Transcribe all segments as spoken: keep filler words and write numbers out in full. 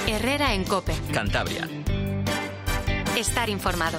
Herrera en COPE. Cantabria. Estar informado.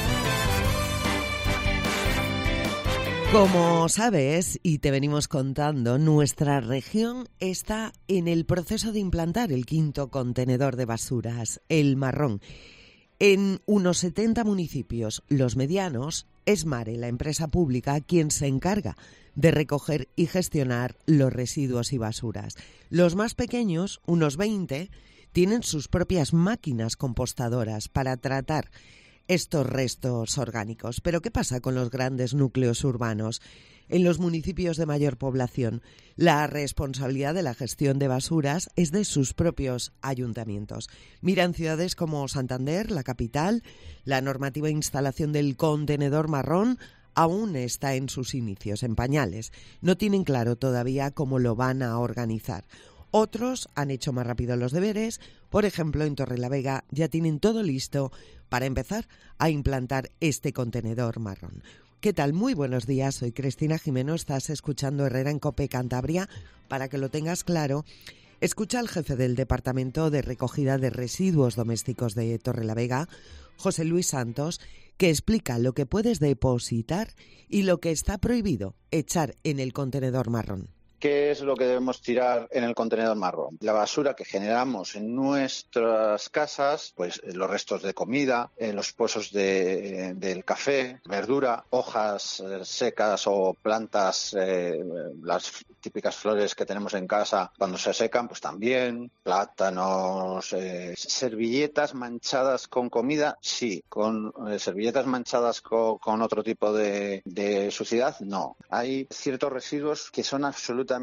Como sabes, y te venimos contando, nuestra región está en el proceso de implantar el quinto contenedor de basuras, el marrón. En unos setenta municipios, los medianos, es Mare, la empresa pública, quien se encarga de recoger y gestionar los residuos y basuras. Los más pequeños, unos veinte, tienen sus propias máquinas compostadoras para tratar estos restos orgánicos. Pero ¿qué pasa con los grandes núcleos urbanos? En los municipios de mayor población, la responsabilidad de la gestión de basuras es de sus propios ayuntamientos. Mira, en ciudades como Santander, la capital, la normativa de instalación del contenedor marrón aún está en sus inicios, en pañales. No tienen claro todavía cómo lo van a organizar. Otros han hecho más rápido los deberes. Por ejemplo, en Torrelavega ya tienen todo listo para empezar a implantar este contenedor marrón. ¿Qué tal? Muy buenos días, soy Cristina Jimeno, estás escuchando Herrera en COPE Cantabria. Para que lo tengas claro, escucha al jefe del Departamento de Recogida de Residuos Domésticos de Torrelavega, José Luis Santos, que explica lo que puedes depositar y lo que está prohibido echar en el contenedor marrón. ¿Qué es lo que debemos tirar en el contenedor marrón? La basura que generamos en nuestras casas, pues los restos de comida, en los pozos de, del café, verdura, hojas secas o plantas, eh, las típicas flores que tenemos en casa cuando se secan, pues también, plátanos, eh, servilletas manchadas con comida, sí, con eh, servilletas manchadas con, con otro tipo de, de suciedad, no. Hay ciertos residuos que son absolutamente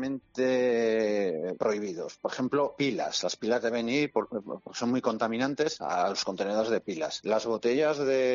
prohibidos. Por ejemplo, pilas. Las pilas deben ir porque son muy contaminantes a los contenedores de pilas. Las botellas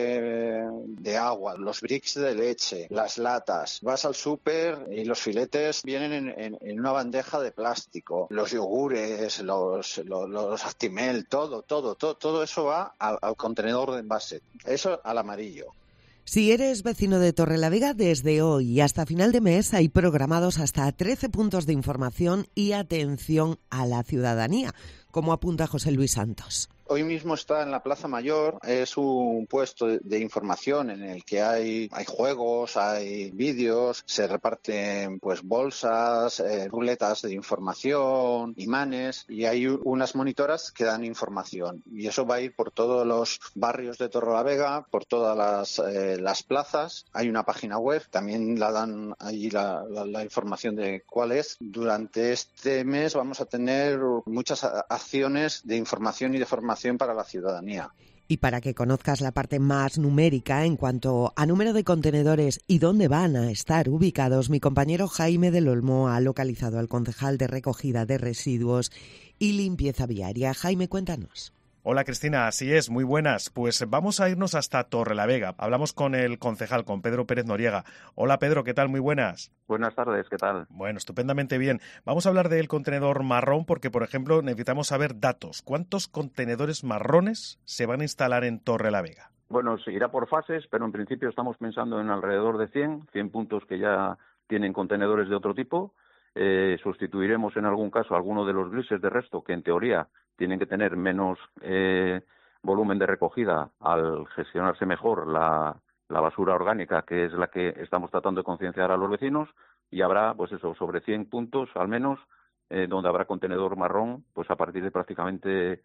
de, de agua, los bricks de leche, las latas. Vas al súper y los filetes vienen en, en, en una bandeja de plástico. Los yogures, los, los, los Actimel, todo, todo, todo, todo eso va al, al contenedor de envase. Eso al amarillo. Si eres vecino de Torrelavega, desde hoy y hasta final de mes hay programados hasta trece puntos de información y atención a la ciudadanía, como apunta José Luis Santos. Hoy mismo está en la Plaza Mayor, es un puesto de información en el que hay, hay juegos, hay vídeos, se reparten pues bolsas, eh, ruletas de información, imanes y hay unas monitoras que dan información. Y eso va a ir por todos los barrios de Torrelavega, por todas las, eh, las plazas. Hay una página web, también la dan allí la, la, la información de cuál es. Durante este mes vamos a tener muchas acciones de información y de formación para la ciudadanía. Y para que conozcas la parte más numérica en cuanto a número de contenedores y dónde van a estar ubicados, mi compañero Jaime del Olmo ha localizado al concejal de recogida de residuos y limpieza viaria. Jaime, cuéntanos. Hola Cristina, así es, muy buenas. Pues vamos a irnos hasta Torrelavega. Hablamos con el concejal, con Pedro Pérez Noriega. Hola Pedro, ¿qué tal? Muy buenas. Buenas tardes, ¿qué tal? Bueno, estupendamente bien. Vamos a hablar del contenedor marrón porque, por ejemplo, necesitamos saber datos. ¿Cuántos contenedores marrones se van a instalar en Torrelavega? Bueno, se irá por fases, pero en principio estamos pensando en alrededor de cien, cien puntos que ya tienen contenedores de otro tipo. Eh, sustituiremos en algún caso alguno de los grises de resto que en teoría tienen que tener menos eh, volumen de recogida al gestionarse mejor la, la basura orgánica, que es la que estamos tratando de concienciar a los vecinos, y habrá, pues eso, sobre cien puntos al menos, eh, donde habrá contenedor marrón, pues a partir de prácticamente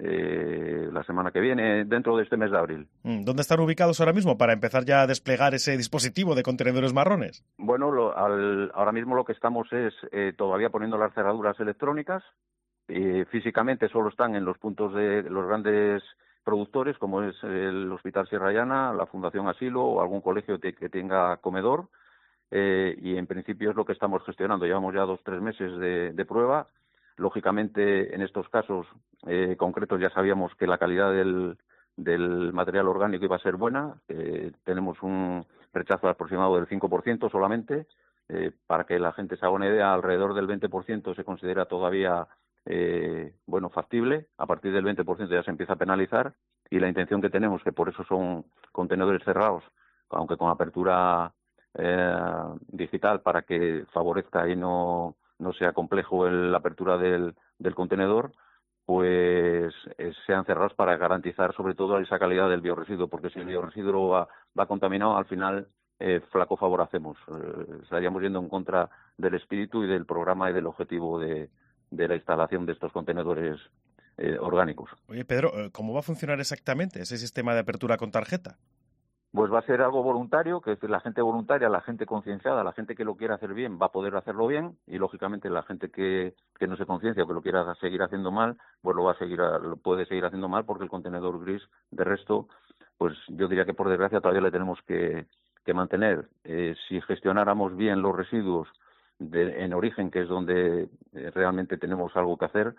eh, la semana que viene, dentro de este mes de abril. ¿Dónde están ubicados ahora mismo para empezar ya a desplegar ese dispositivo de contenedores marrones? Bueno, lo, al, ahora mismo lo que estamos es eh, todavía poniendo las cerraduras electrónicas. Eh, físicamente solo están en los puntos de los grandes productores, como es el Hospital Sierra Llana, la Fundación Asilo o algún colegio de, que tenga comedor, eh, y en principio es lo que estamos gestionando. Llevamos ya dos o tres meses de, de prueba. Lógicamente, en estos casos eh, concretos ya sabíamos que la calidad del, del material orgánico iba a ser buena. Eh, tenemos un rechazo aproximado del cinco por ciento solamente. Eh, para que la gente se haga una idea, alrededor del veinte por ciento se considera todavía Eh, bueno, factible. A partir del veinte por ciento ya se empieza a penalizar, y la intención que tenemos, que por eso son contenedores cerrados, aunque con apertura eh, digital para que favorezca y no, no sea complejo el, la apertura del, del contenedor, pues eh, sean cerrados para garantizar sobre todo esa calidad del biorresiduo, porque si el biorresiduo va, va contaminado, al final eh, flaco favor hacemos. Eh, estaríamos yendo en contra del espíritu y del programa y del objetivo de, de la instalación de estos contenedores eh, orgánicos. Oye, Pedro, ¿cómo va a funcionar exactamente ese sistema de apertura con tarjeta? Pues va a ser algo voluntario, que es decir, la gente voluntaria, la gente concienciada, la gente que lo quiera hacer bien va a poder hacerlo bien, y lógicamente la gente que, que no se conciencia o que lo quiera seguir haciendo mal, pues lo va a seguir, lo puede seguir haciendo mal, porque el contenedor gris, de resto, pues yo diría que por desgracia todavía le tenemos que, que mantener. Eh, si gestionáramos bien los residuos de, en origen, que es donde eh, realmente tenemos algo que hacer,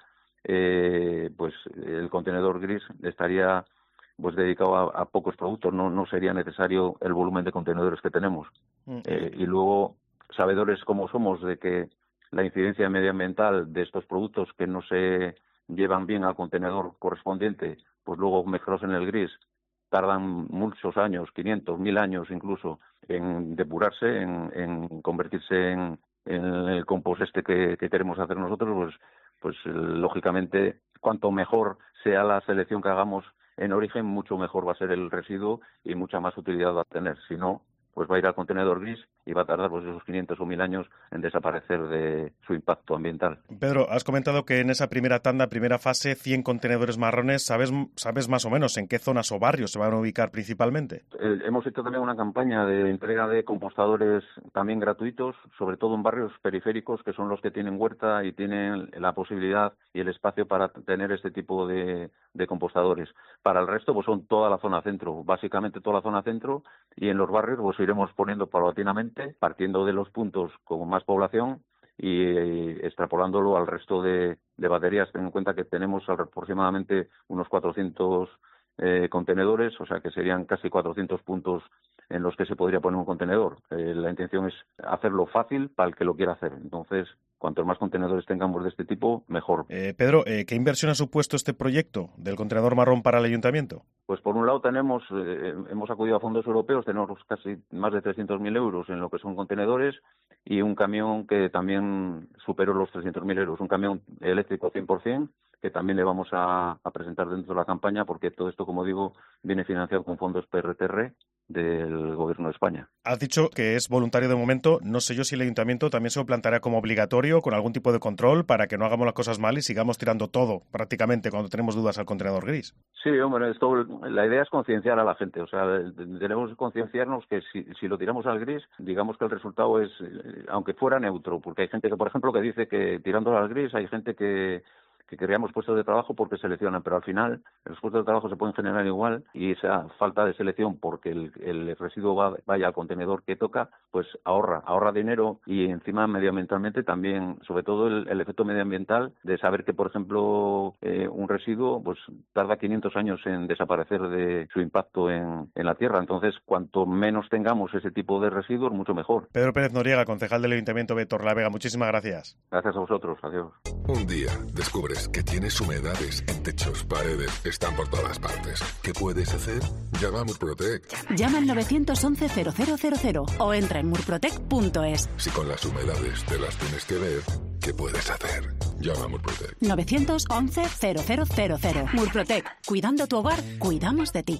eh, pues el contenedor gris estaría pues dedicado a, a pocos productos, no no sería necesario el volumen de contenedores que tenemos. Mm. Eh, y luego, sabedores como somos de que la incidencia medioambiental de estos productos que no se llevan bien al contenedor correspondiente, pues luego mezclados en el gris, tardan muchos años, quinientos, mil años incluso, en depurarse, en, en convertirse en, en el compost este que, que queremos hacer nosotros, pues, pues lógicamente, cuanto mejor sea la selección que hagamos en origen, mucho mejor va a ser el residuo y mucha más utilidad va a tener. Si no, pues va a ir al contenedor gris y va a tardar pues esos quinientos o mil años en desaparecer de su impacto ambiental. Pedro, has comentado que en esa primera tanda, primera fase, cien contenedores marrones. ¿Sabes, sabes más o menos en qué zonas o barrios se van a ubicar principalmente? Eh, hemos hecho también una campaña de entrega de compostadores también gratuitos, sobre todo en barrios periféricos, que son los que tienen huerta y tienen la posibilidad y el espacio para tener este tipo de, de compostadores. Para el resto, pues son toda la zona centro, básicamente toda la zona centro, y en los barrios pues iremos poniendo paulatinamente, partiendo de los puntos con más población y extrapolándolo al resto de, de baterías. Ten en cuenta que tenemos aproximadamente unos cuatrocientos eh, contenedores, o sea que serían casi cuatrocientos puntos en los que se podría poner un contenedor. Eh, la intención es hacerlo fácil para el que lo quiera hacer. Entonces, cuantos más contenedores tengamos de este tipo, mejor. Eh, Pedro, eh, ¿qué inversión ha supuesto este proyecto del contenedor marrón para el ayuntamiento? Pues por un lado tenemos, eh, hemos acudido a fondos europeos, tenemos casi más de trescientos mil euros en lo que son contenedores y un camión que también superó los trescientos mil euros, un camión eléctrico cien por ciento, que también le vamos a, a presentar dentro de la campaña, porque todo esto, como digo, viene financiado con fondos P R T R del Gobierno de España. Has dicho que es voluntario de momento. No sé yo si el ayuntamiento también se lo planteará como obligatorio, con algún tipo de control, para que no hagamos las cosas mal y sigamos tirando todo, prácticamente, cuando tenemos dudas al contenedor gris. Sí, hombre, esto, la idea es concienciar a la gente. O sea, tenemos que concienciarnos que si, si lo tiramos al gris, digamos que el resultado es, aunque fuera neutro, porque hay gente que, por ejemplo, que dice que tirándolo al gris hay gente que que creamos puestos de trabajo porque seleccionan, pero al final los puestos de trabajo se pueden generar igual, y esa falta de selección porque el, el residuo va, vaya al contenedor que toca, pues ahorra, ahorra dinero, y encima medioambientalmente también, sobre todo el, el efecto medioambiental de saber que, por ejemplo, eh, un residuo pues tarda quinientos años en desaparecer de su impacto en, en la tierra. Entonces, cuanto menos tengamos ese tipo de residuos, mucho mejor. Pedro Pérez Noriega, concejal del Ayuntamiento de Torrelavega, muchísimas gracias. Gracias a vosotros, adiós. Un día descubres que tienes humedades en techos, paredes, están por todas partes. ¿Qué puedes hacer? Llama a Murprotec. Llama al nueve once cero cero cero cero o entra en murprotec punto es. Si con las humedades te las tienes que ver, ¿qué puedes hacer? Llama a Murprotec. nueve once cero cero cero cero. Murprotec. Cuidando tu hogar, cuidamos de ti.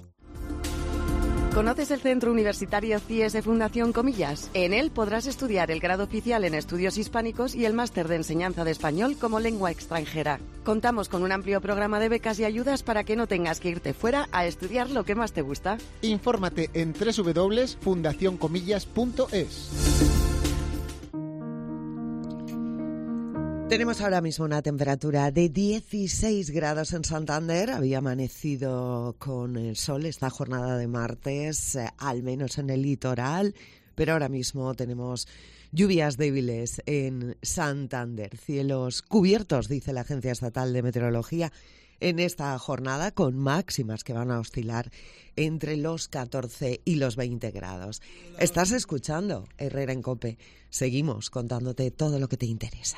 ¿Conoces el Centro Universitario C I E S Fundación Comillas? En él podrás estudiar el grado oficial en Estudios Hispánicos y el máster de Enseñanza de Español como lengua extranjera. Contamos con un amplio programa de becas y ayudas para que no tengas que irte fuera a estudiar lo que más te gusta. Infórmate en doble u doble u doble u punto fundación comillas punto es. Tenemos ahora mismo una temperatura de dieciséis grados en Santander. Había amanecido con el sol esta jornada de martes, eh, al menos en el litoral, pero ahora mismo tenemos lluvias débiles en Santander. Cielos cubiertos, dice la Agencia Estatal de Meteorología, en esta jornada, con máximas que van a oscilar entre los catorce y los veinte grados. Estás escuchando Herrera en COPE. Seguimos contándote todo lo que te interesa.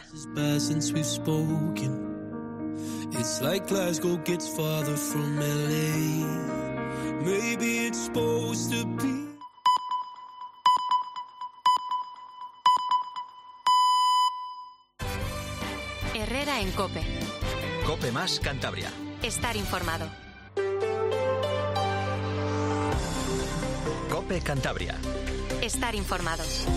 Herrera en COPE. COPE más Cantabria. Estar informado. COPE Cantabria. Estar informados.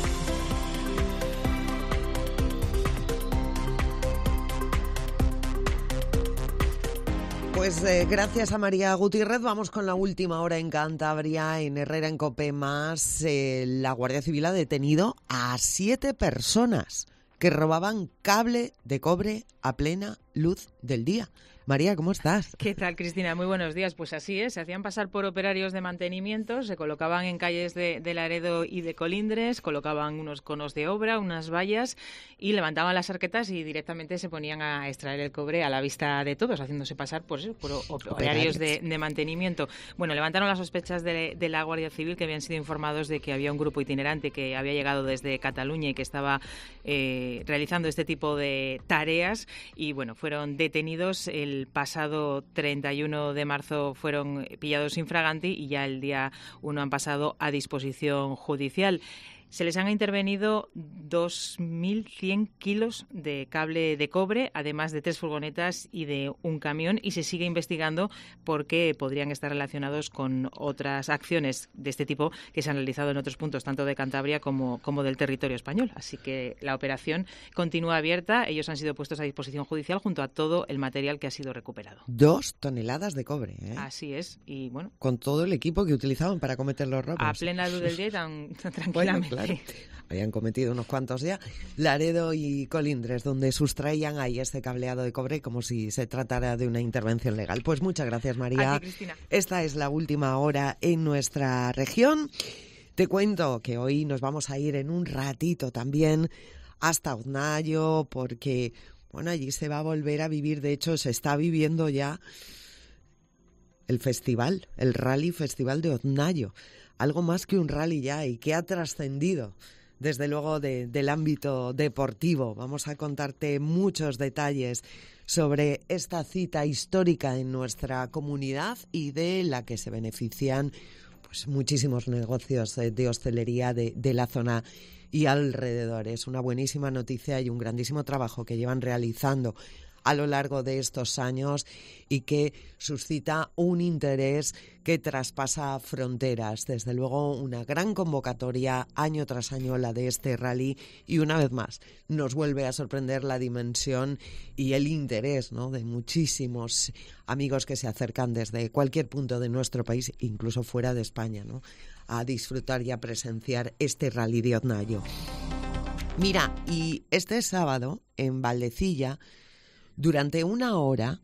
Pues eh, gracias a María Gutiérrez vamos con la última hora en Cantabria, en Herrera, en COPE más. Eh, la Guardia Civil ha detenido a siete personas que robaban cable de cobre a plena luz del día. María, ¿cómo estás? ¿Qué tal, Cristina? Muy buenos días. Pues así es, se hacían pasar por operarios de mantenimiento, se colocaban en calles de, de Laredo y de Colindres, colocaban unos conos de obra, unas vallas y levantaban las arquetas y directamente se ponían a extraer el cobre a la vista de todos, haciéndose pasar por eso, por operarios de, de mantenimiento. Bueno, levantaron las sospechas de, de la Guardia Civil, que habían sido informados de que había un grupo itinerante que había llegado desde Cataluña y que estaba eh, realizando este tipo de tareas y, bueno, fueron detenidos el El pasado treinta y uno de marzo fueron pillados infraganti y ya el día uno han pasado a disposición judicial. Se les han intervenido dos mil cien kilos de cable de cobre, además de tres furgonetas y de un camión, y se sigue investigando porque podrían estar relacionados con otras acciones de este tipo que se han realizado en otros puntos, tanto de Cantabria como, como del territorio español. Así que la operación continúa abierta. Ellos han sido puestos a disposición judicial junto a todo el material que ha sido recuperado. Dos toneladas de cobre, ¿eh? Así es. Y bueno, con todo el equipo que utilizaban para cometer los robos. A plena luz del día, tan, tan tranquilamente. Bueno, claro. Habían cometido unos cuantos ya. Laredo y Colindres, donde sustraían ahí este cableado de cobre como si se tratara de una intervención legal. Pues muchas gracias, María. A ti, Cristina. Esta es la última hora en nuestra región. Te cuento que hoy nos vamos a ir en un ratito también hasta Oznayo, porque bueno, allí se va a volver a vivir, de hecho se está viviendo ya el festival, el Rally Festival de Oznayo. Algo más que un rally ya y que ha trascendido desde luego de, del ámbito deportivo. Vamos a contarte muchos detalles sobre esta cita histórica en nuestra comunidad y de la que se benefician pues muchísimos negocios de, de hostelería de, de la zona y alrededores. Una buenísima noticia y un grandísimo trabajo que llevan realizando a lo largo de estos años y que suscita un interés que traspasa fronteras. Desde luego, una gran convocatoria año tras año la de este rally y una vez más nos vuelve a sorprender la dimensión y el interés, ¿no?, de muchísimos amigos que se acercan desde cualquier punto de nuestro país, incluso fuera de España, ¿no?, a disfrutar y a presenciar este rally de Oznayo. Mira, y este sábado en Valdecilla, durante una hora,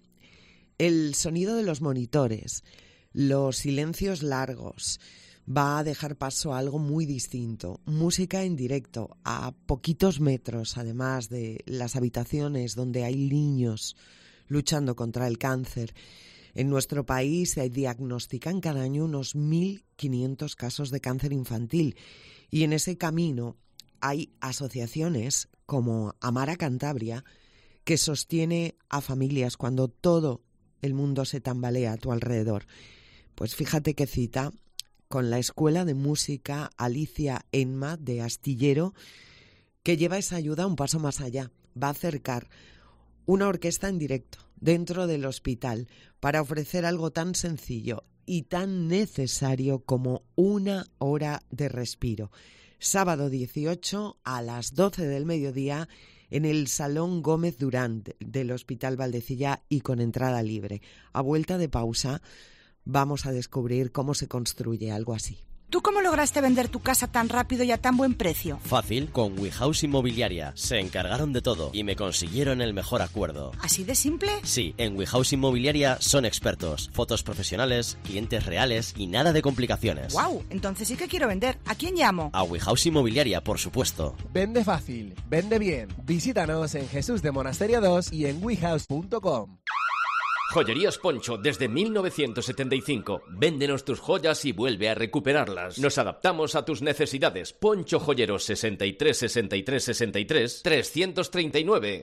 el sonido de los monitores, los silencios largos, va a dejar paso a algo muy distinto. Música en directo, a poquitos metros, además de las habitaciones donde hay niños luchando contra el cáncer. En nuestro país se diagnostican cada año unos mil quinientos casos de cáncer infantil y en ese camino hay asociaciones como Amara Cantabria, que sostiene a familias cuando todo el mundo se tambalea a tu alrededor. Pues fíjate qué cita con la Escuela de Música Alicia Enma de Astillero, que lleva esa ayuda un paso más allá. Va a acercar una orquesta en directo dentro del hospital para ofrecer algo tan sencillo y tan necesario como una hora de respiro. Sábado dieciocho a las doce del mediodía en el Salón Gómez Durán del Hospital Valdecilla y con entrada libre. A vuelta de pausa vamos a descubrir cómo se construye algo así. ¿Tú cómo lograste vender tu casa tan rápido y a tan buen precio? Fácil, con WeHouse Inmobiliaria. Se encargaron de todo y me consiguieron el mejor acuerdo. ¿Así de simple? Sí, en WeHouse Inmobiliaria son expertos. Fotos profesionales, clientes reales y nada de complicaciones. ¡Guau! Entonces sí que quiero vender. ¿A quién llamo? A WeHouse Inmobiliaria, por supuesto. Vende fácil, vende bien. Visítanos en Jesús de Monasterio dos y en wehouse punto com. Joyerías Poncho desde mil novecientos setenta y cinco. Véndenos tus joyas y vuelve a recuperarlas. Nos adaptamos a tus necesidades. Poncho Joyeros sesenta y tres sesenta y tres sesenta y tres trescientos treinta y nueve.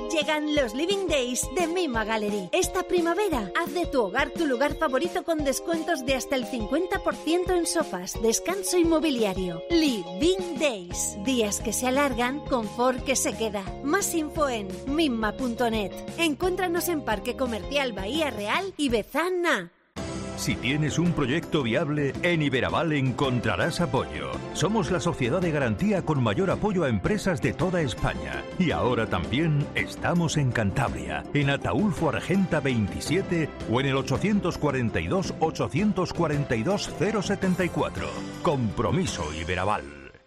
Llegan los Living Days de Mima Gallery. Esta primavera, haz de tu hogar tu lugar favorito con descuentos de hasta el cincuenta por ciento en sofás, descanso y mobiliario. Living Days. Días que se alargan, confort que se queda. Más info en mima punto net. Encuéntranos en Parque Comercial Bahía Real y Bezana. Si tienes un proyecto viable, en Iberaval encontrarás apoyo. Somos la sociedad de garantía con mayor apoyo a empresas de toda España. Y ahora también estamos en Cantabria, en Ataulfo Argenta veintisiete o en el ochocientos cuarenta y dos, ochocientos cuarenta y dos, cero setenta y cuatro. Compromiso Iberaval.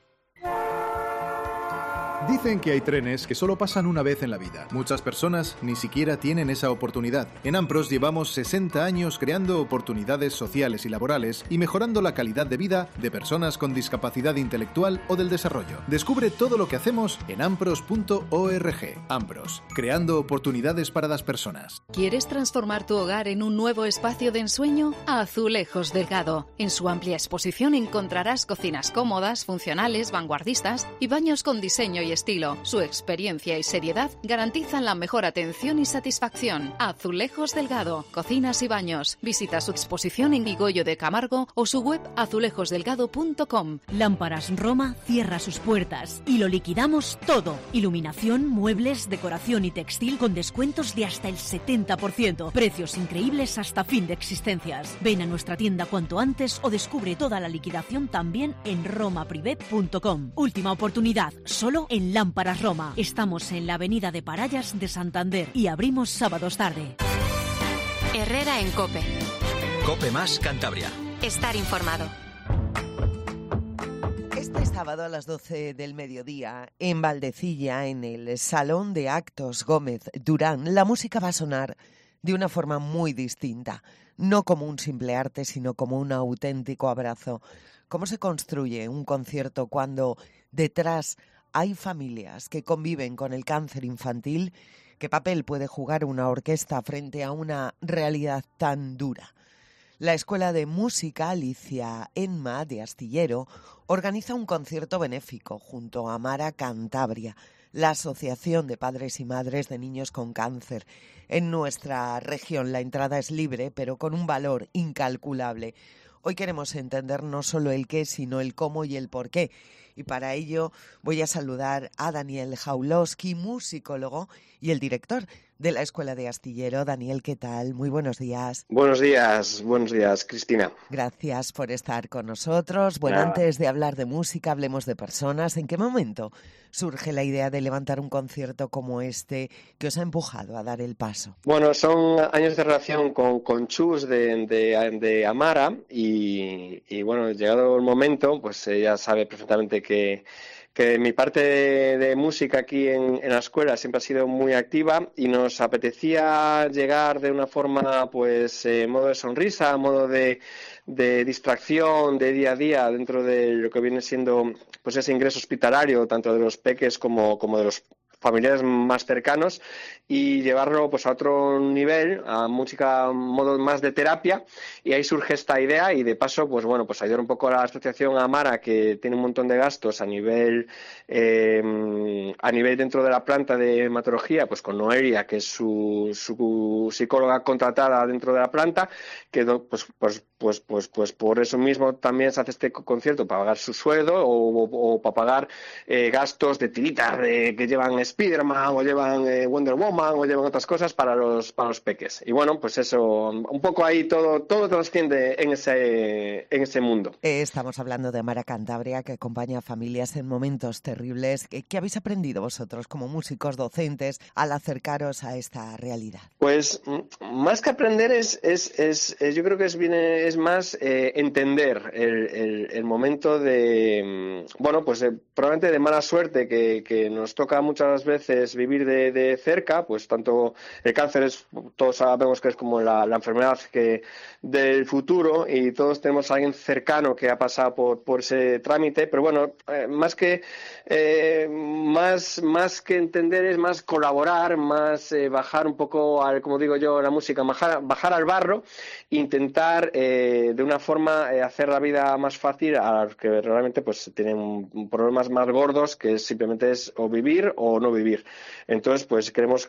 Dicen que hay trenes que solo pasan una vez en la vida. Muchas personas ni siquiera tienen esa oportunidad. En Ampros llevamos sesenta años creando oportunidades sociales y laborales y mejorando la calidad de vida de personas con discapacidad intelectual o del desarrollo. Descubre todo lo que hacemos en ampros punto org. Ampros, creando oportunidades para las personas. ¿Quieres transformar tu hogar en un nuevo espacio de ensueño? Azulejos Delgado. En su amplia exposición encontrarás cocinas cómodas, funcionales, vanguardistas y baños con diseño y estilo. Su experiencia y seriedad garantizan la mejor atención y satisfacción. Azulejos Delgado, cocinas y baños. Visita su exposición en Vigoyo de Camargo o su web azulejos delgado punto com. Lámparas Roma cierra sus puertas y lo liquidamos todo. Iluminación, muebles, decoración y textil con descuentos de hasta el setenta por ciento. Precios increíbles hasta fin de existencias. Ven a nuestra tienda cuanto antes o descubre toda la liquidación también en roma privet punto com. Última oportunidad, solo en Lámparas Roma. Estamos en la avenida de Parallas de Santander y abrimos sábados tarde. Herrera en COPE. COPE más Cantabria. Estar informado. Este sábado a las doce del mediodía, en Valdecilla, en el Salón de Actos Gómez Durán, la música va a sonar de una forma muy distinta. No como un simple arte, sino como un auténtico abrazo. ¿Cómo se construye un concierto cuando detrás hay familias que conviven con el cáncer infantil? ¿Qué papel puede jugar una orquesta frente a una realidad tan dura? La Escuela de Música Alicia Enma de Astillero organiza un concierto benéfico junto a Mara Cantabria, la Asociación de Padres y Madres de Niños con Cáncer. En nuestra región la entrada es libre, pero con un valor incalculable. Hoy queremos entender no solo el qué, sino el cómo y el por qué. Y para ello voy a saludar a Daniel Jaulowski, musicólogo y el director de la Escuela de Astillero. Daniel, ¿qué tal? Muy buenos días. Buenos días, buenos días, Cristina. Gracias por estar con nosotros. Bueno, Nada. Antes de hablar de música, hablemos de personas. ¿En qué momento surge la idea de levantar un concierto como este que os ha empujado a dar el paso? Bueno, son años de relación con, con Chus de, de, de Amara y, y bueno, llegado el momento, pues ella sabe perfectamente que que mi parte de, de música aquí en, en la escuela siempre ha sido muy activa y nos apetecía llegar de una forma, pues, eh, modo de sonrisa, modo de, de distracción, de día a día, dentro de lo que viene siendo, pues, ese ingreso hospitalario, tanto de los peques como, como de los familiares más cercanos, y llevarlo pues a otro nivel, a música modo más de terapia, y ahí surge esta idea y de paso pues bueno pues ayudar un poco a la asociación Amara, que tiene un montón de gastos a nivel eh, a nivel dentro de la planta de hematología, pues con Noelia, que es su, su psicóloga contratada dentro de la planta, que pues pues pues pues pues por eso mismo también se hace este concierto, para pagar su sueldo o, o, o para pagar eh, gastos de tiritas de, que llevan Spiderman o llevan eh, Wonder Woman o llevan otras cosas para los para los peques. Y bueno, pues eso, un poco ahí todo todo trasciende en ese en ese mundo. Eh, estamos hablando de Mara Cantabria, que acompaña a familias en momentos terribles. ¿Qué, qué habéis aprendido vosotros como músicos, docentes, al acercaros a esta realidad? Pues más que aprender es es es, es yo creo que es viene es más eh, entender el, el el momento de bueno pues de, probablemente de mala suerte que que nos toca muchas veces vivir de, de cerca, pues tanto el cáncer es, todos sabemos que es como la, la enfermedad que del futuro, y todos tenemos a alguien cercano que ha pasado por, por ese trámite, pero bueno, eh, más que eh, más más que entender es más colaborar, más eh, bajar un poco al, como digo yo, la música, bajar, bajar al barro, intentar eh, de una forma eh, hacer la vida más fácil a los que realmente pues tienen problemas más gordos, que simplemente es o vivir o no vivir. Entonces, pues creemos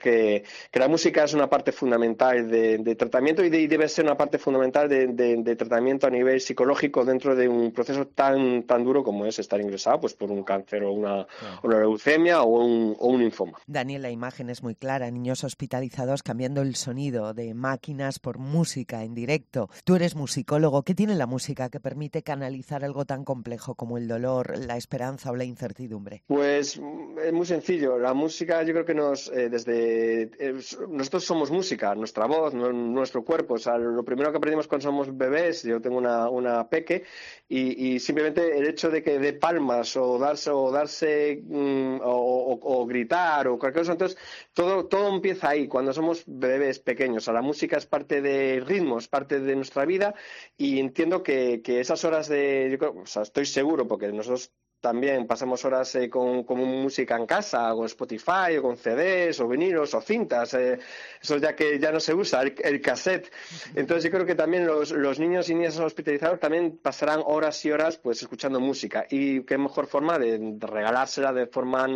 que, que la música es una parte fundamental de, de tratamiento y, de, y debe ser una parte fundamental de, de, de tratamiento a nivel psicológico dentro de un proceso tan, tan duro como es estar ingresado pues, por un cáncer o una, claro. una leucemia o un, o un linfoma. Daniel, la imagen es muy clara, niños hospitalizados cambiando el sonido de máquinas por música en directo. Tú eres musicólogo, ¿qué tiene la música que permite canalizar algo tan complejo como el dolor, la esperanza o la incertidumbre? Pues es muy sencillo, la música yo creo que nos, eh, desde, eh, nosotros somos música, nuestra voz, nuestro cuerpo, o sea, lo primero que aprendimos cuando somos bebés, yo tengo una, una peque, y, y simplemente el hecho de que dé palmas o darse, o, darse mm, o, o, o gritar o cualquier cosa, entonces todo, todo empieza ahí, cuando somos bebés pequeños, o sea, la música es parte del ritmo, es parte de nuestra vida, y entiendo que, que esas horas de, yo creo, o sea, estoy seguro, porque nosotros también pasamos horas eh, con, con música en casa, con Spotify, o con C Ds, o vinilos, o cintas, eh, eso ya que ya no se usa, el, el cassette. Entonces yo creo que también los, los niños y niñas hospitalizados también pasarán horas y horas pues escuchando música. Y qué mejor forma de, de regalársela de forma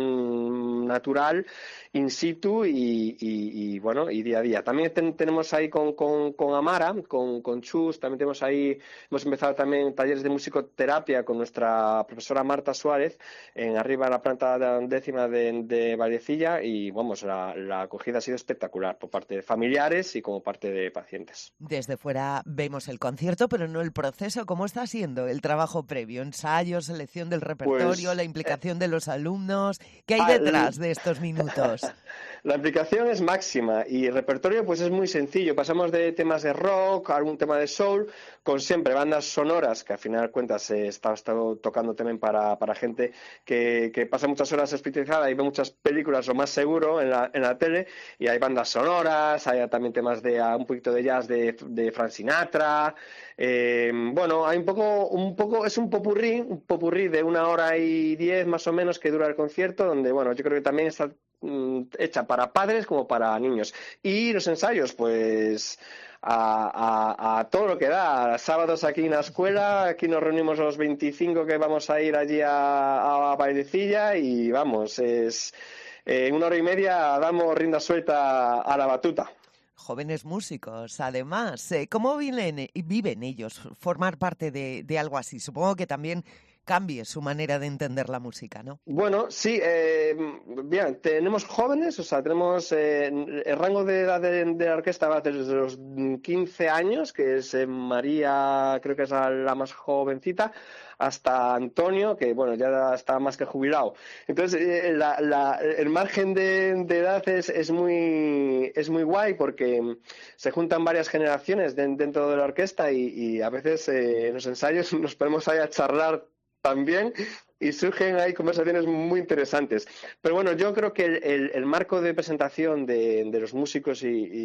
natural, in situ y, y, y bueno, y día a día. También ten, tenemos ahí con, con, con Amara, con, con Chus, también tenemos ahí, hemos empezado también talleres de musicoterapia con nuestra profesora Marta Suárez, en arriba en la planta décima de, de Vallecilla, y vamos, la, la acogida ha sido espectacular por parte de familiares y como parte de pacientes. Desde fuera vemos el concierto, pero no el proceso. ¿Cómo está siendo el trabajo previo? Ensayo, selección del repertorio, pues, la implicación eh, de los alumnos. ¿Qué hay detrás al... de estos minutos? La implicación es máxima y el repertorio pues es muy sencillo. Pasamos de temas de rock a algún tema de soul, con siempre bandas sonoras, que al final de cuentas se eh, está, está tocando también para, para gente que, que pasa muchas horas hospitalizada y ve muchas películas, lo más seguro, en la, en la tele, y hay bandas sonoras, hay también temas de un poquito de jazz de, de Frank Sinatra. Eh, bueno, hay un poco, un poco, es un popurrí, un popurrí de una hora y diez más o menos que dura el concierto, donde bueno, yo creo que también está hecha para padres como para niños. Y los ensayos, pues a, a, a todo lo que da. Sábados aquí en la escuela, aquí nos reunimos los veinticinco que vamos a ir allí a, a Vallecilla y vamos, es eh, en una hora y media damos rienda suelta a la batuta. Jóvenes músicos, además, ¿cómo viven, viven ellos formar parte de, de algo así? Supongo que también cambie su manera de entender la música, ¿no? Bueno, sí, eh, bien, tenemos jóvenes, o sea, tenemos eh, el rango de edad de, de la orquesta va desde los quince años, que es eh, María, creo que es la, la más jovencita, hasta Antonio, que bueno, ya está más que jubilado. Entonces, eh, la, la, el margen de, de edad es, es, muy, es muy guay porque se juntan varias generaciones de, dentro de la orquesta y, y a veces eh, en los ensayos nos ponemos ahí a charlar también y surgen ahí conversaciones muy interesantes. Pero bueno, yo creo que el, el, el marco de presentación de, de los músicos y,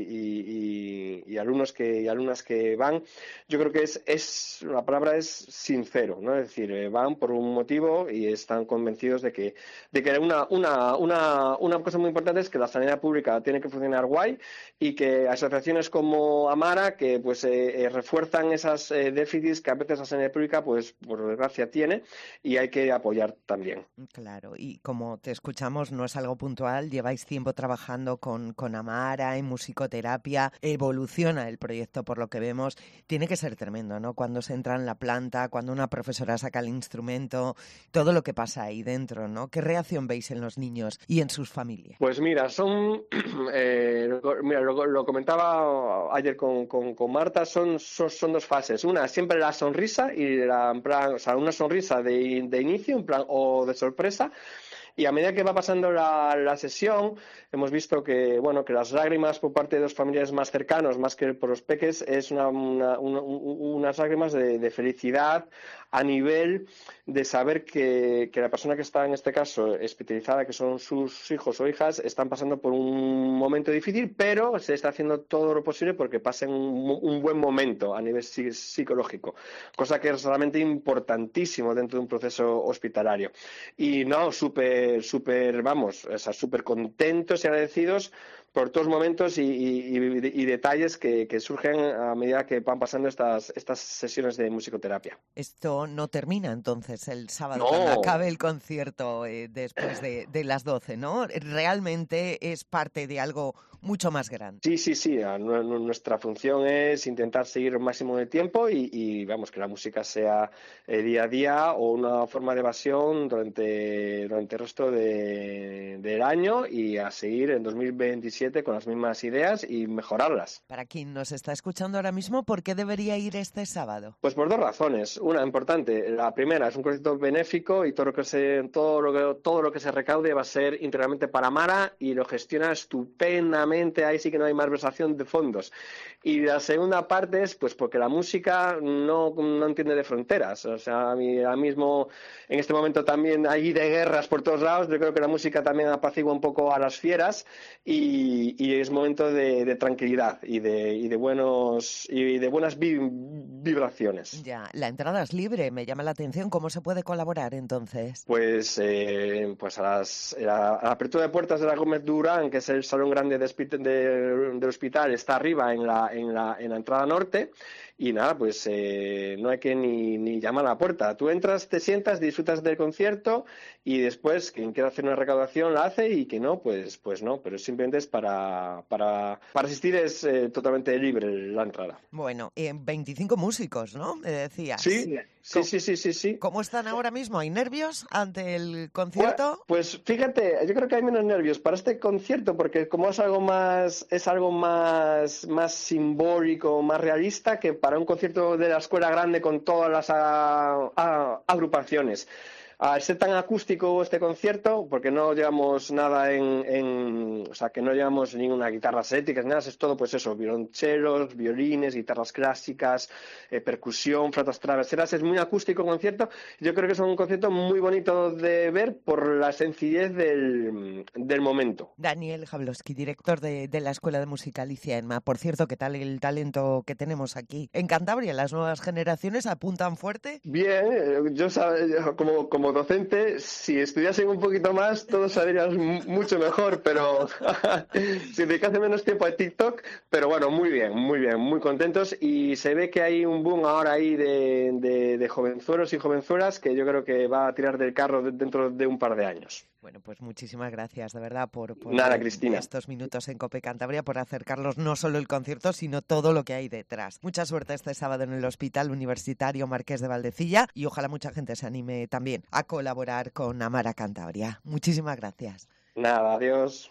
y, y, y alumnos que y alumnas que van, yo creo que es, es la palabra es sincero, ¿no? Es decir, eh, van por un motivo y están convencidos de que de que una, una, una, una cosa muy importante es que la sanidad pública tiene que funcionar guay y que asociaciones como Amara, que pues eh, eh, refuerzan esas eh, déficits que a veces la sanidad pública, pues por desgracia tiene, y hay que apoyar también. Claro, y como te escuchamos, no es algo puntual, lleváis tiempo trabajando con, con Amara en musicoterapia, evoluciona el proyecto por lo que vemos, tiene que ser tremendo, ¿no? Cuando se entra en la planta, cuando una profesora saca el instrumento, todo lo que pasa ahí dentro, ¿no? ¿Qué reacción veis en los niños y en sus familias? Pues mira, son, eh, mira, lo, lo comentaba ayer con, con, con Marta, son, son, son dos fases, una siempre la sonrisa y la, en plan, o sea, una sonrisa de, de inicio, en plan, o de sorpresa, y a medida que va pasando la, la sesión hemos visto que bueno que las lágrimas por parte de los familiares más cercanos, más que por los peques, es una, una, una, unas lágrimas de, de felicidad a nivel de saber que, que la persona que está en este caso hospitalizada, que son sus hijos o hijas, están pasando por un momento difícil, pero se está haciendo todo lo posible porque pasen un, un buen momento a nivel psicológico, cosa que es realmente importantísimo dentro de un proceso hospitalario. Y no, súper, súper, vamos, o sea, súper contentos y agradecidos por todos los momentos y, y, y, y detalles que, que surgen a medida que van pasando estas, estas sesiones de musicoterapia. Esto no termina entonces el sábado, no. cuando acabe el concierto eh, después de, de las doce, ¿no? Realmente es parte de algo mucho más grande. Sí, sí, sí. Nuestra función es intentar seguir el máximo de tiempo y, y vamos, que la música sea eh, día a día o una forma de evasión durante, durante el resto de, del año y a seguir en dos mil veintisiete con las mismas ideas y mejorarlas. Para quien nos está escuchando ahora mismo, ¿por qué debería ir este sábado? Pues por dos razones. Una importante. La primera es un concierto benéfico y todo lo que se, todo lo que, todo lo que se recaude va a ser íntegramente para Amara y lo gestiona estupendamente. Ahí sí que no hay malversación de fondos. Y la segunda parte es pues porque la música no, no entiende de fronteras. O sea, a mí, ahora mismo en este momento también hay de guerras por todos lados. Yo creo que la música también apacigua un poco a las fieras y, y es momento de, de tranquilidad y de, y de buenos y de buenas vi, vibraciones. Ya, la entrada es libre. Me llama la atención. ¿Cómo se puede colaborar entonces? Pues, eh, pues a, las, a la apertura de puertas de la Gómez Durán, que es el salón grande de De, del hospital, está arriba en la, en la, en la entrada norte y nada, pues eh, no hay que ni, ni llamar a la puerta. Tú entras, te sientas, disfrutas del concierto y después quien quiera hacer una recaudación la hace y que no, pues pues no, pero simplemente es para, para, para asistir es eh, totalmente libre la entrada. Bueno, eh, veinticinco músicos, ¿no? Me decías. Sí, sí, sí, sí, sí, sí. ¿Cómo están ahora mismo? ¿Hay nervios ante el concierto? Pues, pues fíjate, yo creo que hay menos nervios para este concierto porque como es algo más, es algo más, más simbólico, más realista que para un concierto de la escuela grande con todas las a, a, agrupaciones. Al ser tan acústico este concierto, porque no llevamos nada en, en o sea, que no llevamos ninguna guitarra eléctrica, nada, es todo pues eso, violonchelos, violines, guitarras clásicas, eh, percusión, flautas traverseras, es muy acústico el concierto. Yo creo que es un concierto muy bonito de ver por la sencillez del, del momento. Daniel Jablowski, director de, de la Escuela de Música Alicia Enma. Por cierto, ¿qué tal el talento que tenemos aquí en Cantabria? ¿Las nuevas generaciones apuntan fuerte? Bien, yo, yo como, como Como docente, si estudiasen un poquito más, todos saldríamos mucho mejor, pero si dedicase menos tiempo a TikTok, pero bueno, muy bien, muy bien, muy contentos y se ve que hay un boom ahora ahí de, de, de jovenzuelos y jovenzuelas que yo creo que va a tirar del carro dentro de un par de años. Bueno, pues muchísimas gracias, de verdad, por, por Nada, Cristina. estos minutos en COPE Cantabria, por acercarlos no solo el concierto, sino todo lo que hay detrás. Mucha suerte este sábado en el Hospital Universitario Marqués de Valdecilla y ojalá mucha gente se anime también a colaborar con Amara Cantabria. Muchísimas gracias. Nada, adiós.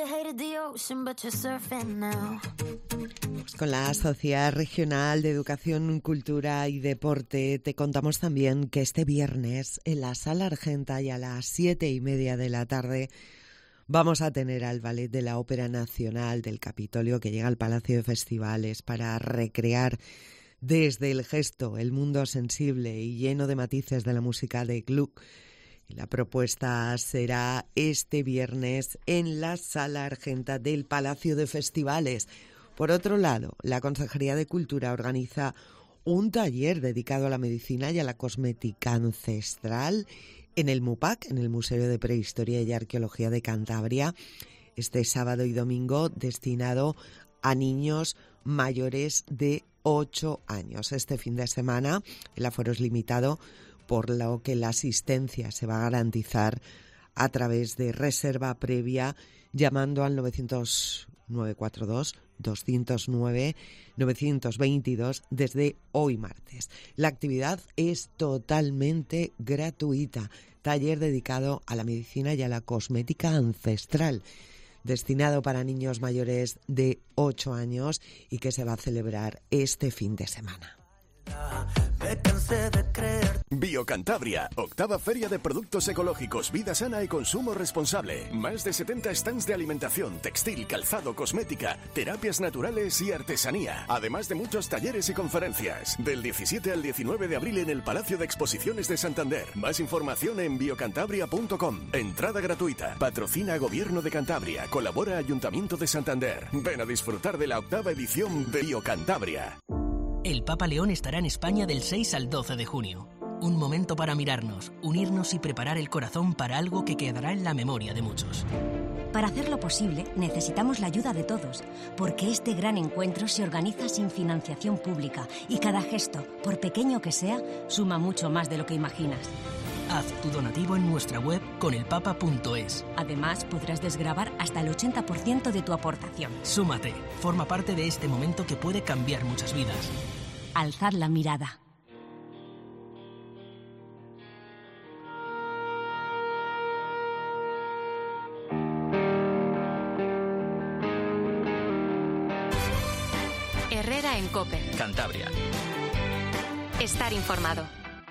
Con la Sociedad Regional de Educación, Cultura y Deporte te contamos también que este viernes en la Sala Argenta y a las siete y media de la tarde vamos a tener al Ballet de la Ópera Nacional del Capitolio que llega al Palacio de Festivales para recrear desde el gesto el mundo sensible y lleno de matices de la música de Gluck. La propuesta será este viernes en la Sala Argenta del Palacio de Festivales. Por otro lado, la Consejería de Cultura organiza un taller dedicado a la medicina y a la cosmética ancestral en el MUPAC, en el Museo de Prehistoria y Arqueología de Cantabria, este sábado y domingo, destinado a niños mayores de ocho años. Este fin de semana el aforo es limitado, por lo que la asistencia se va a garantizar a través de reserva previa llamando al novecientos nueve cuatro dos doscientos nueve novecientos veintidós desde hoy martes. La actividad es totalmente gratuita. Taller dedicado a la medicina y a la cosmética ancestral, destinado para niños mayores de ocho años y que se va a celebrar este fin de semana. Biocantabria, octava feria de productos ecológicos, vida sana y consumo responsable. Más de setenta stands de alimentación, textil, calzado, cosmética, terapias naturales y artesanía. Además de muchos talleres y conferencias. Del diecisiete al diecinueve de abril en el Palacio de Exposiciones de Santander. Más información en biocantabria punto com. Entrada gratuita. Patrocina Gobierno de Cantabria. Colabora Ayuntamiento de Santander. Ven a disfrutar de la octava edición de Biocantabria. El Papa León estará en España del seis al doce de junio. Un momento para mirarnos, unirnos y preparar el corazón para algo que quedará en la memoria de muchos. Para hacerlo posible, necesitamos la ayuda de todos, porque este gran encuentro se organiza sin financiación pública y cada gesto, por pequeño que sea, suma mucho más de lo que imaginas. Haz tu donativo en nuestra web conelpapa punto es. Además, podrás desgravar hasta el ochenta por ciento de tu aportación. Súmate, forma parte de este momento que puede cambiar muchas vidas. Alzad la mirada. Herrera en COPE. Cantabria. Estar informado.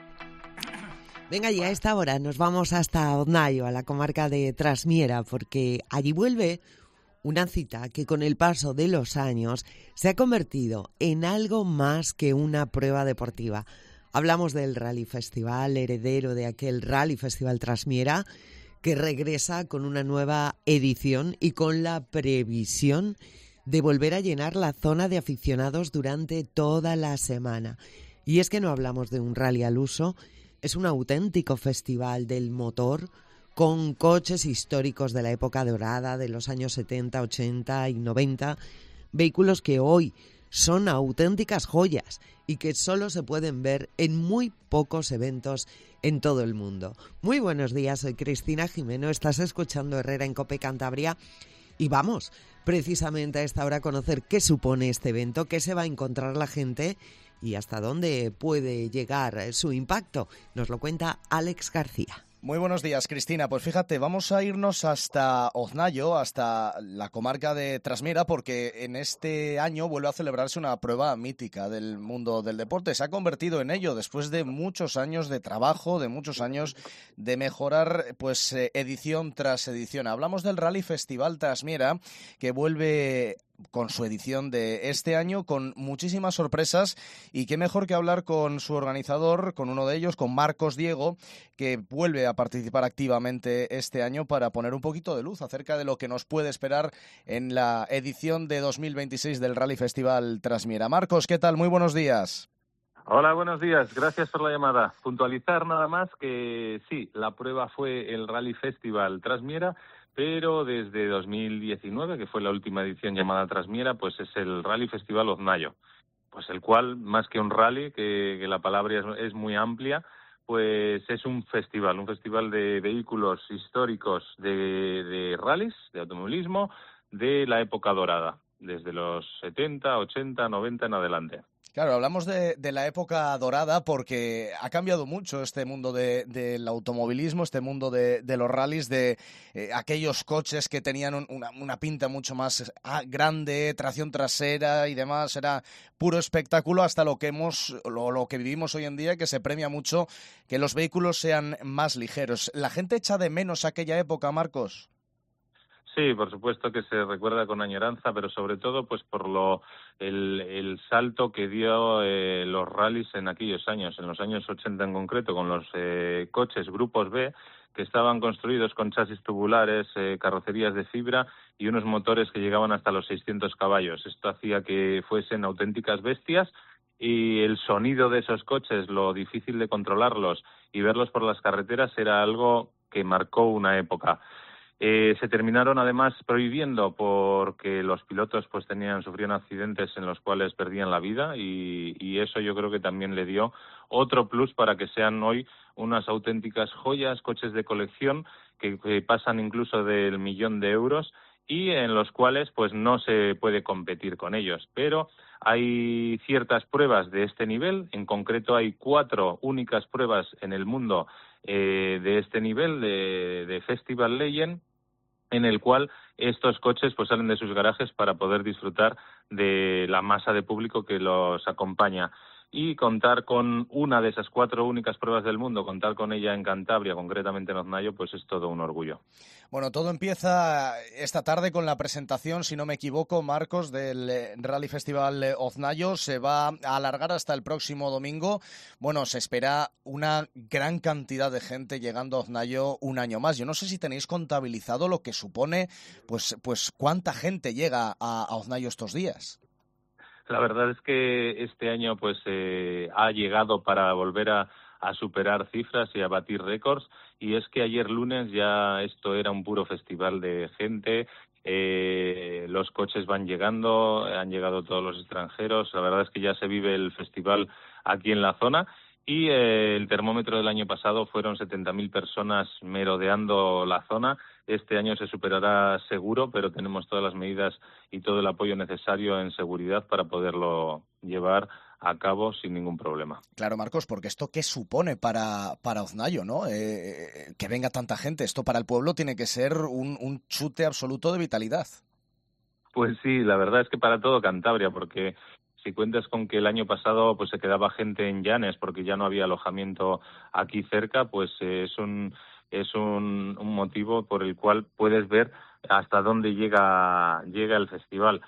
Venga, y a esta hora nos vamos hasta Oznayo, a la comarca de Trasmiera, porque allí vuelve una cita que con el paso de los años se ha convertido en algo más que una prueba deportiva. Hablamos del Rally Festival, heredero de aquel Rally Festival Trasmiera, que regresa con una nueva edición y con la previsión de volver a llenar la zona de aficionados durante toda la semana. Y es que no hablamos de un rally al uso, es un auténtico festival del motor con coches históricos de la época dorada, de los años setenta, ochenta y noventa, vehículos que hoy son auténticas joyas y que solo se pueden ver en muy pocos eventos en todo el mundo. Muy buenos días, soy Cristina Jimeno, estás escuchando Herrera en COPE Cantabria y vamos precisamente a esta hora a conocer qué supone este evento, qué se va a encontrar la gente y hasta dónde puede llegar su impacto. Nos lo cuenta Alex García. Muy buenos días, Cristina. Pues fíjate, vamos a irnos hasta Oznayo, hasta la comarca de Trasmiera, porque en este año vuelve a celebrarse una prueba mítica del mundo del deporte. Se ha convertido en ello después de muchos años de trabajo, de muchos años de mejorar, pues edición tras edición. Hablamos del Rally Festival Trasmiera, que vuelve con su edición de este año, con muchísimas sorpresas, y qué mejor que hablar con su organizador, con uno de ellos, con Marcos Diego, que vuelve a participar activamente este año para poner un poquito de luz acerca de lo que nos puede esperar en la edición de dos mil veintiséis del Rally Festival Trasmiera. Marcos, ¿qué tal? Muy buenos días. Hola, buenos días. Gracias por la llamada. Puntualizar nada más que sí, la prueba fue el Rally Festival Trasmiera, pero desde dos mil diecinueve, que fue la última edición llamada Trasmiera, pues es el Rally Festival Oznayo, pues el cual, más que un rally, que, que la palabra es, es muy amplia, pues es un festival, un festival de vehículos históricos de, de rallies, de automovilismo, de la época dorada, desde los setenta, ochenta, noventa en adelante. Claro, hablamos de, de la época dorada porque ha cambiado mucho este mundo de, del automovilismo, este mundo de, de los rallies, de eh, aquellos coches que tenían un, una, una pinta mucho más ah, grande, tracción trasera y demás, era puro espectáculo, hasta lo que hemos, lo, lo que vivimos hoy en día, que se premia mucho que los vehículos sean más ligeros. ¿La gente echa de menos aquella época, Marcos? Sí, por supuesto que se recuerda con añoranza, pero sobre todo pues por lo el, el salto que dio eh, los rallies en aquellos años, en los años ochenta en concreto, con los eh, coches grupos B que estaban construidos con chasis tubulares, eh, carrocerías de fibra y unos motores que llegaban hasta los seiscientos caballos. Esto hacía que fuesen auténticas bestias y el sonido de esos coches, lo difícil de controlarlos y verlos por las carreteras era algo que marcó una época. Eh, se terminaron además prohibiendo porque los pilotos pues tenían sufrían accidentes en los cuales perdían la vida y, y eso yo creo que también le dio otro plus para que sean hoy unas auténticas joyas, coches de colección que, que pasan incluso del millón de euros y en los cuales pues no se puede competir con ellos, pero hay ciertas pruebas de este nivel, en concreto hay cuatro únicas pruebas en el mundo eh, de este nivel de, de Festival Legend, en el cual estos coches pues salen de sus garajes para poder disfrutar de la masa de público que los acompaña. Y contar con una de esas cuatro únicas pruebas del mundo, contar con ella en Cantabria, concretamente en Oznayo, pues es todo un orgullo. Bueno, todo empieza esta tarde con la presentación, si no me equivoco, Marcos, del Rally Festival Oznayo. Se va a alargar hasta el próximo domingo. Bueno, se espera una gran cantidad de gente llegando a Oznayo un año más. Yo no sé si tenéis contabilizado lo que supone, pues, pues cuánta gente llega a, a Oznayo estos días. La verdad es que este año pues eh, ha llegado para volver a, a superar cifras y a batir récords, y es que ayer lunes ya esto era un puro festival de gente. Eh, los coches van llegando, han llegado todos los extranjeros, la verdad es que ya se vive el festival aquí en la zona. Y eh, el termómetro del año pasado fueron setenta mil personas merodeando la zona. Este año se superará seguro, pero tenemos todas las medidas y todo el apoyo necesario en seguridad para poderlo llevar a cabo sin ningún problema. Claro, Marcos, porque esto ¿qué supone para, para Oznayo, ¿no? Eh, que venga tanta gente. Esto para el pueblo tiene que ser un, un chute absoluto de vitalidad. Pues sí, la verdad es que para todo Cantabria, porque si cuentas con que el año pasado pues se quedaba gente en Llanes porque ya no había alojamiento aquí cerca, pues eh, es un es un, un motivo por el cual puedes ver hasta dónde llega llega el festival.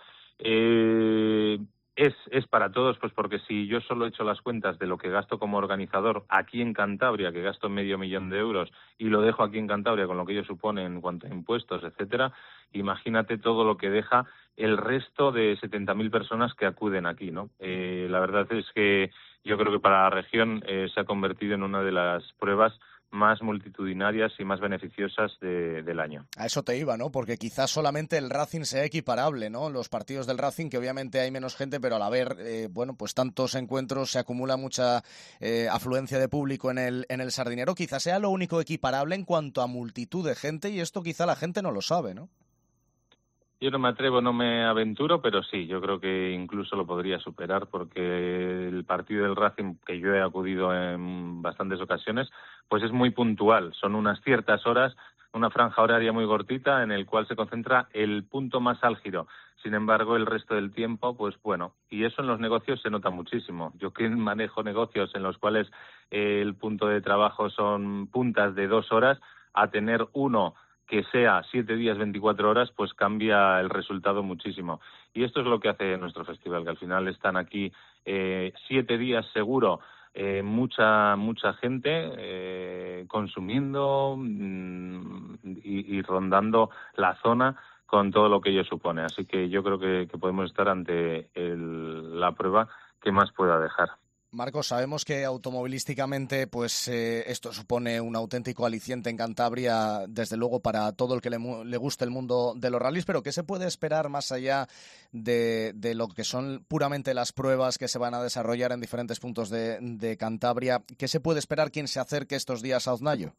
Eh, es es para todos, pues porque si yo solo he hecho las cuentas de lo que gasto como organizador aquí en Cantabria, que gasto medio millón de euros, y lo dejo aquí en Cantabria con lo que ello supone en cuanto a impuestos, etcétera, imagínate todo lo que deja el resto de setenta mil personas que acuden aquí, ¿no? Eh, la verdad es que yo creo que para la región eh, se ha convertido en una de las pruebas más multitudinarias y más beneficiosas de, del año. A eso te iba, ¿no? Porque quizás solamente el Racing sea equiparable, ¿no? Los partidos del Racing, que obviamente hay menos gente, pero al haber, eh, bueno, pues tantos encuentros se acumula mucha eh, afluencia de público en el, en el Sardinero. Quizás sea lo único equiparable en cuanto a multitud de gente, y esto quizá la gente no lo sabe, ¿no? Yo no me atrevo, no me aventuro, pero sí, yo creo que incluso lo podría superar, porque el partido del Racing, que yo he acudido en bastantes ocasiones, pues es muy puntual. Son unas ciertas horas, una franja horaria muy cortita en el cual se concentra el punto más álgido. Sin embargo, el resto del tiempo, pues bueno, y eso en los negocios se nota muchísimo. Yo que manejo negocios en los cuales eh, el punto de trabajo son puntas de dos horas, a tener uno que sea siete días, veinticuatro horas, pues cambia el resultado muchísimo. Y esto es lo que hace nuestro festival, que al final están aquí eh, siete días seguro, eh, mucha mucha gente eh, consumiendo mmm, y, y rondando la zona con todo lo que ello supone. Así que yo creo que, que podemos estar ante el, la prueba que más pueda dejar. Marcos, sabemos que automovilísticamente pues eh, esto supone un auténtico aliciente en Cantabria, desde luego para todo el que le, le guste el mundo de los rallies, pero ¿qué se puede esperar más allá de, de lo que son puramente las pruebas que se van a desarrollar en diferentes puntos de, de Cantabria? ¿Qué se puede esperar quien se acerque estos días a Oznayo?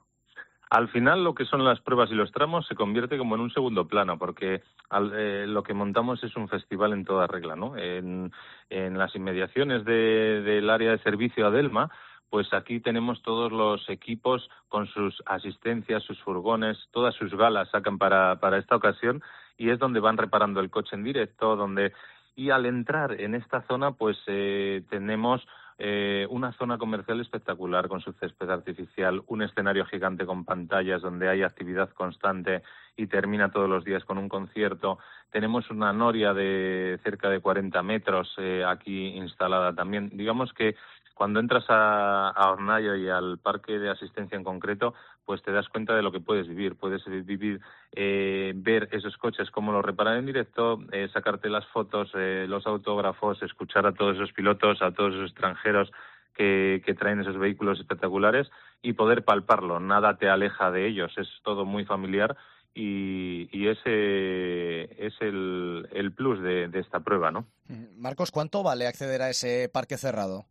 Al final, lo que son las pruebas y los tramos se convierte como en un segundo plano, porque al, eh, lo que montamos es un festival en toda regla, ¿no? En, en las inmediaciones de, del área de servicio Adelma, pues aquí tenemos todos los equipos con sus asistencias, sus furgones, todas sus galas sacan para, para esta ocasión, y es donde van reparando el coche en directo, donde y al entrar en esta zona, pues eh, tenemos Eh, una zona comercial espectacular con su césped artificial, un escenario gigante con pantallas donde hay actividad constante y termina todos los días con un concierto. Tenemos una noria de cerca de cuarenta metros eh, aquí instalada también. Digamos que cuando entras a, a Oznayo y al parque de asistencia en concreto, pues te das cuenta de lo que puedes vivir. Puedes vivir, eh, ver esos coches, cómo los reparan en directo, eh, sacarte las fotos, eh, los autógrafos, escuchar a todos esos pilotos, a todos esos extranjeros que, que traen esos vehículos espectaculares y poder palparlo. Nada te aleja de ellos, es todo muy familiar y, y ese es el, el plus de, de esta prueba, ¿no? Marcos, ¿cuánto vale acceder a ese parque cerrado?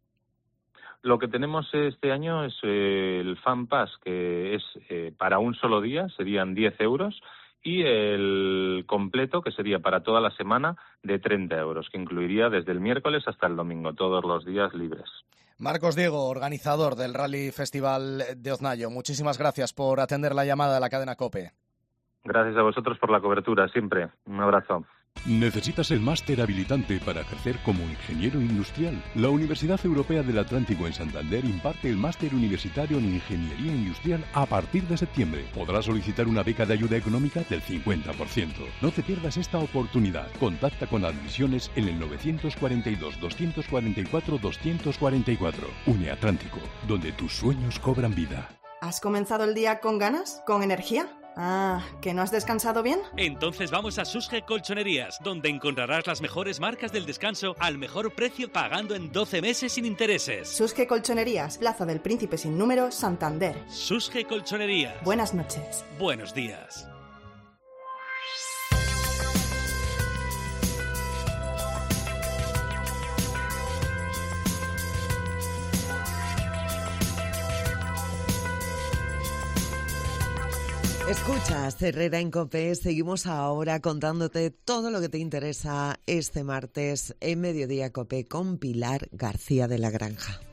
Lo que tenemos este año es eh, el Fan Pass, que es eh, para un solo día, serían diez euros, y el completo, que sería para toda la semana, de treinta euros, que incluiría desde el miércoles hasta el domingo, todos los días libres. Marcos Diego, organizador del Rally Festival de Oznayo, muchísimas gracias por atender la llamada de la cadena COPE. Gracias a vosotros por la cobertura, siempre. Un abrazo. ¿Necesitas el máster habilitante para ejercer como ingeniero industrial? La Universidad Europea del Atlántico en Santander imparte el máster universitario en Ingeniería Industrial a partir de septiembre. Podrás solicitar una beca de ayuda económica del cincuenta por ciento. No te pierdas esta oportunidad. Contacta con admisiones en el nueve cuatro dos, dos cuatro cuatro, dos cuatro cuatro. Une Atlántico, donde tus sueños cobran vida. ¿Has comenzado el día con ganas? ¿Con energía? Ah, ¿que no has descansado bien? Entonces vamos a Susge Colchonerías, donde encontrarás las mejores marcas del descanso al mejor precio pagando en doce meses sin intereses. Susge Colchonerías, Plaza del Príncipe sin número, Santander. Susge Colchonerías. Buenas noches. Buenos días. Escuchas Herrera en COPE, seguimos ahora contándote todo lo que te interesa este martes en Mediodía COPE con Pilar García de la Granja.